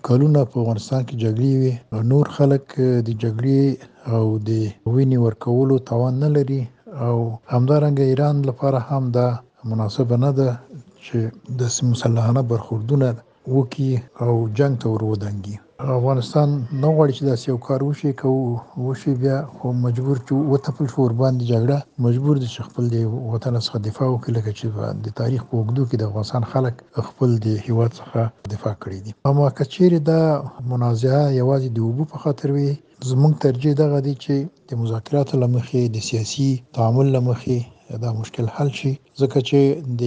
کلونه په افغانستان کې جګړې وې، نور خلک د جګړې او د وینې ورکولو توان نه لري، او همدارنګه ایران لپاره هم دا مناسبه نه ده چې داسې مسلحانه برخوردونه وکړي او جنګ ته ور ودانګي. افغانستان نه غواړي چې داسې یو کار وشي، که وشي بیا خو مجبور چې وتپل شو ورباندې جګړه، مجبور دي چې خپل د وطن څخه دفاع وکړي، لکه چې د تاریخ په اوږدو کې د افغانستان خلک خپل د هیواد څخه دفاع کړي دي. اما که چیرې دا منازعه یوازې د اوبو په خاطر وي، زموږ ترجیح دغه دی چې د مذاکراتو له مخې، د سیاسي تعامل له مخې دا مشکل حل شي، ځکه چې د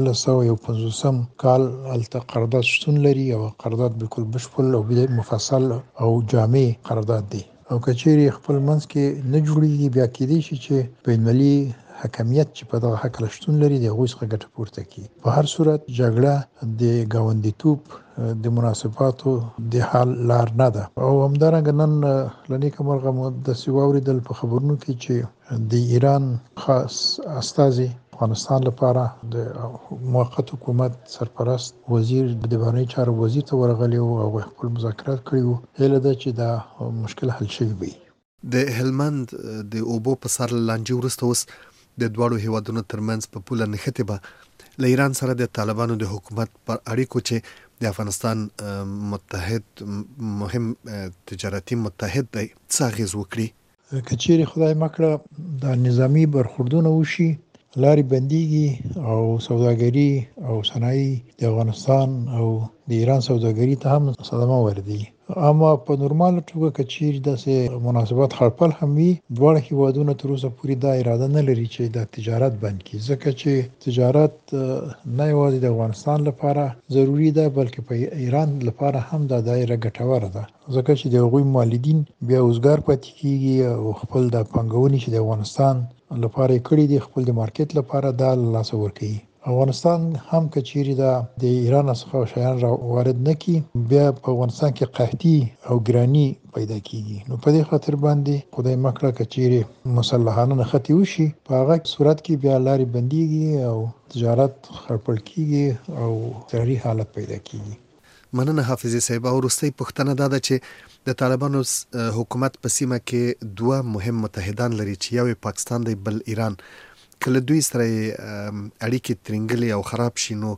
1951 کال هلته قرارداد شتون لري، او قرارداد بالکل بشپړ او مفصل او جامع قرارداد دی، او که چیرې خپل منځ کې نه جوړیږي، بیا کېدای شي چې بین‌المللي حکمیت چې په دغه هکله شتون لري د هغوی څخه ګټه پورته کړي. په هر صورت جګړه د ګاونډیتوب د مناسباتو د حل لار نه ده. او همدارنګه نن له نیکه مرغه مو داسې واورېدل په خبرونو کې چې د ایران خاص استازي افغانستان لپاره د موقت حکومت سرپرست وزیر د بهرنیو چارو وزیر ته ورغلی و او خپل مذاکرات کړي وو. هیله ده چې دا مشکل حل شوی وي. د هلمند د اوبو په سر لانجې وروسته اوس د دواړو هیوادونو ترمنځ په پوله نښتې به له ایران سره د طالبانو د حکومت پر اړیکو چې د افغانستان متحد مهم تجارتي متحد دی څه اغېز وکړي؟ که چیرې خدای مکړه دا نظامي برخوردونه وشي، لارې بندیږي او سوداګري او صنایع د افغانستان او د ایران سوداګري ته هم صدمه وردي. اما په نورماله توګه که چیرې داسې مناسبات خړپل هم وي، دواړه هیوادونه تر اوسه پورې دا اراده نه لري چې دا تجارت بند کړي، ځکه چې تجارت نه یوازې د افغانستان لپاره ضروري ده، بلکې په ایران لپاره هم دا دایره ګټوره ده، ځکه چې د هغوی مالدین بیا اوزګار پاتې کیږي او خپل د پانګونې چې د افغانستان لپاره یې کړي دي، خپل د مارکیټ لپاره دا له لاسه ورکوي. افغانستان هم که چیرې دا د ایران څخه شیان را وارد نه کړي، بیا په افغانستان کې قحطي او ګراني پیدا کیږي. نو په دې خاطر باندې خدای مکړه که چیرې مسلحانه نښتې وشي، په هغه صورت کې بیا لارې بندیږي او تجارت خړپړ کیږي او اضطراري حالت پیدا کیږي. مننه حافظي صاحب. او وروستۍ پوښتنه دا ده چې د طالبانو حکومت په سیمه کې دوه مهم متحدان لري چې یو پاکستان دی بل ایران. کله دوی سره اړیکې ترنګلې او خراب شي نو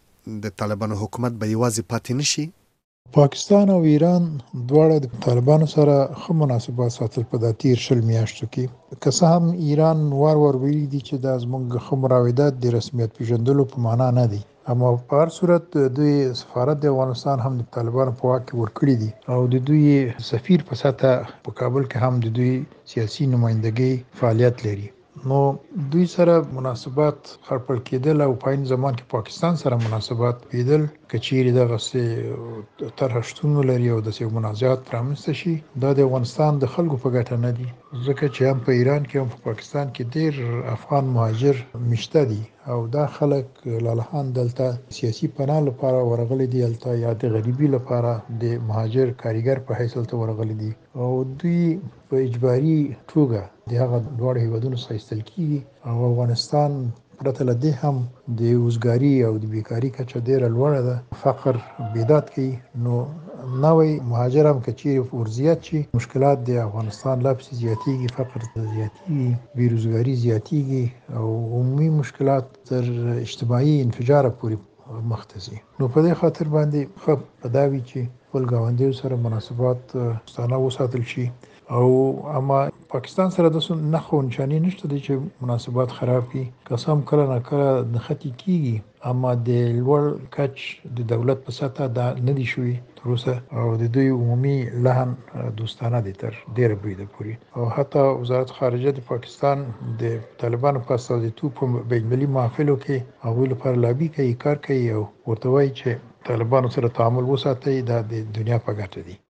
د طالبانو حکومت به یوازې پاتې نشي؟ پاکستان او ایران دواړه د طالبانو سره ښه مناسبات ساتل په دا تیر 20 میاشتو کې. که څه هم ایران وار ویلي دي چې دا زموږ ښه مراودات د رسمیت پیژندلو په معنا نه دي، اما په هر صورت دوی سفارت د افغانستان هم د طالبانو په واک کې ورکړي دي، او د دوی سفیر په سطح په کابل کې هم د دوی سیاسي نمائندګۍ فعالیت لري. نو دوی سره مناسبات خړپړ کېدل او په عین زمان کې پاکستان سره مناسبات پیدل، که چیرې دغسې طرحه شتون ولري او داسې منازعات رامنځته شي، دا د افغانستان د خلکو په ګټه نه دي، ځکه چې هم په ایران کې هم په پاکستان کې ډېر افغان مهاجر مشته دي، او دا خلک لالهان دلته سیاسي پناه لپاره ورغلي دي، هلته یا د غریبي لپاره د مهاجر کارګر په حیث هلته ورغلي دي، او دوی په اجباري توګه د هغه دواړو هیوادونو څخه ایستل کېږي. او افغانستان پرته له دې هم د وزګاري او د بیکاري کچه ډېره لوړه ده، فقر بیداد کوي. نو نوی مهاجر هم که چیرې ورزیات شي، مشکلات د افغانستان لا پسې زیاتېږي، فقر زیاتېږي، بیروزګاري زیاتېږي، او عمومي مشکلات تر اجتماعي انفجاره پورې مخ ته ځي. نو په دې خاطر باندې ښه به دا وي چې خپل ګاونډیو سره مناسبات دوستانه وساتل شي. او اما پاکستان سره داسې نښو او نښانې نشته دی چې مناسبات خراب کړي، که څه هم کله ناکله نښتې کېږي، اما د لوړ کچ د دولت په سطحه دا نه دي شوي تر اوسه، او د دوی عمومي لحن دوستانه دی تر ډېره بریده پورې. او حتی وزارت خارجه د پاکستان د طالبانو په استازیتوب په بین‌المللي محافلو کې هغوی لپاره لابي کوي، کار کوي، او ورته وایي چې طالبانو سره تعامل وساتئ، دا د دنیا په ګټه دی.